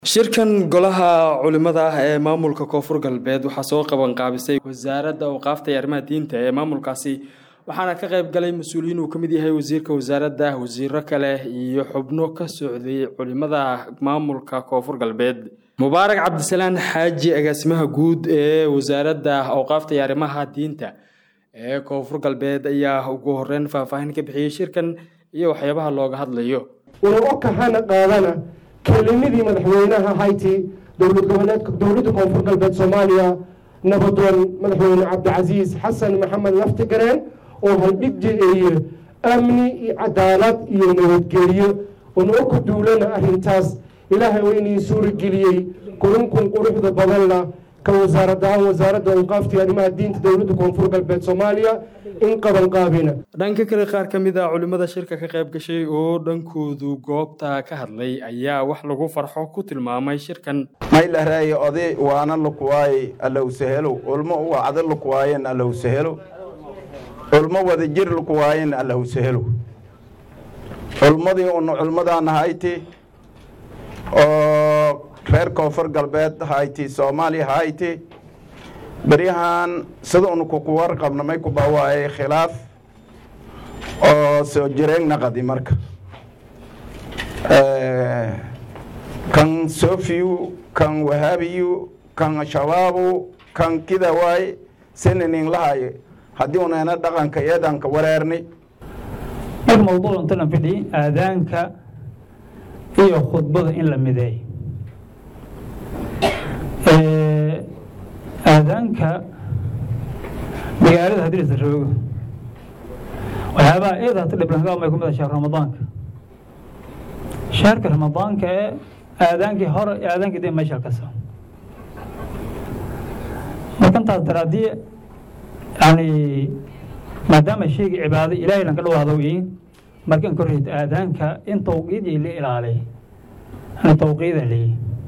shirkan golaha culimada ah ee maamulka Koonfur Galbeed waxa soo qaban qaabisay wasaaradda awqaafta iyo arrimaha diinta ee maamulkaasi waxaana ka qayb galay mas'uuliyiin uu kamid yahay wasiirka wasaaradda wasiirro kale iyo xubno ka socday culimada maamulka Koonfur Galbeed Mubaarak Cabdisalaan Xaaji agaasimaha guud ee wasaaradda awqaafta iyo arrimaha diinta ee Koonfur Galbeed ayaa ugu horreyn faahfaahin ka bixiyay shirkan iyo waxyaabaha looga hadlayo كلمة مدحوينها هايتي دولة كونفور قلبت سوماليا نبضون مدحوين عبد العزيز حسن محمد لفتقرين وهالبيجي أمني عدالة يونود جريه ونوكو دولنا أهنتاز إلهي ويني سوري جليي كلنكم قروح ذا بضلنا كوزارة وزارة وقافتي أرماء الدين دولة كونفور قلبت سوماليا inqaban qaabina dhanka kale qaar kamid ah culimada shirka ka qayb gashay oo dhankoodu goobta ka hadlay ayaa wax lagu farxo ku tilmaamay shirkan mayla raay oday waana luqwaay allow sahelo ulmo wacda luqwaayeen allow sahelo ulmo wada jir luqwaayeen allow sahelo ulmadii ulmadaan hayti oo reer Koonfur Galbeed hayti Soomaaliya hayti بريهان سدون كوكوار قبل ما يكون بواي خلاف أو سجرين نقدي مرك كان سوفيو كان وهابيو كان شبابو كان كذا واي سنين لهاي هديونا أنا دقن كيادن كوريرني الموضوع أنتنا في دي آذانك إيه خطبة إن لم يدعي آذانك بقالة هدرس الشروق وهذا إذا تطلب لها ما يكون مثل شهر رمضان شهر رمضان كآذانك هر آذانك دي ما يشال كسر لكن ترى يعني ما دام الشيء عبادي إلهي لنك الله هذوين مركن كرهت آذانك إن توقيد اللي إلى عليه أنا توقيد اللي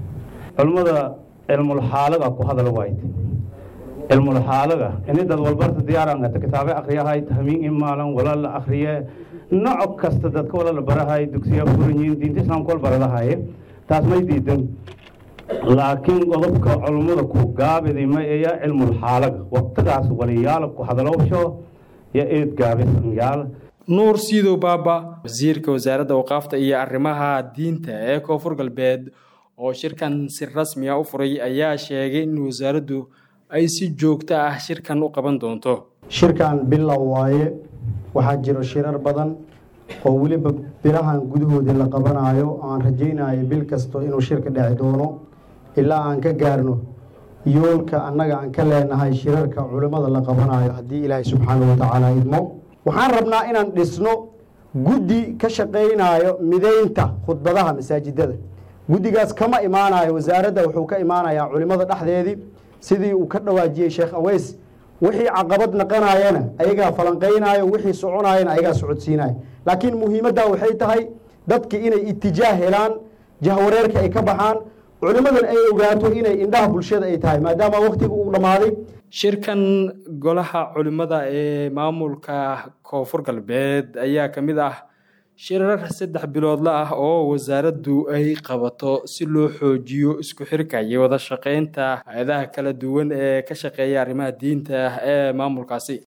علم الحالة أكو هذا الوايد علم الحالة إن إذا والبرت ديارنا كتابة أخريها تهمين إمالا ولا الأخرية نوع كستدك ولا البرهاي دكسيا فرنين دين تسلم كل برهاي تاسمي ديدن لكن قلبك علم ذكو قاب ذي ما هي علم الحالة وقتداس وليالك وهذا لو شو يأيد قاب سنجال نور سيدو بابا وزيرك وزارة وقافة إيا arrimaha diinta ee Koonfur Galbeed oo shirkan si rasmi ah u furay ayaa sheegay in wasaaraddu ay si joogto ah shirkan u qaban doonto shirkan bilow waaye waxa jiro shirar badan oo waliba birahan gudahooda la qabanayo aan rajaynayo bil kasto inuu shirka dhici doono ilaa aan ka gaarno yoolka annaga aan ka leenahay shirarka culimada la qabanayo hadii Ilaahay subxaanahu wa ta'ala idmo waxaan rabnaa inaan dhisno guddi ka shaqeynayo mideynta khudbadaha masaajidada guddigaas kama imaanayo wasaaradda wuxuu ka imaanayaa culimada dhaxdeedii sidii uu ka dhawaajiyay Sheekh Aweys wixii caqabad naqanayana ayaga falanqeynaayo wixii soconaayana ayaga socodsiinaayo laakiin muhiimadda waxay tahay dadka inay itijaah helaan jahwareerka ay ka baxaan culimadan ay ogaato inay indhaha bulshada ay tahay maadaama waqtigu uu dhamaaday shirkan golaha culimada ee maamulka Koonfur Galbeed ayaa kamid ah shirar 3 bilood ah oo wasaaraddu ay qabato si loo xoojiyo isku xirka iyo wada shaqeynta hay'adaha kala duwan ee ka shaqeeya arrimaha diinta ee maamulkaasi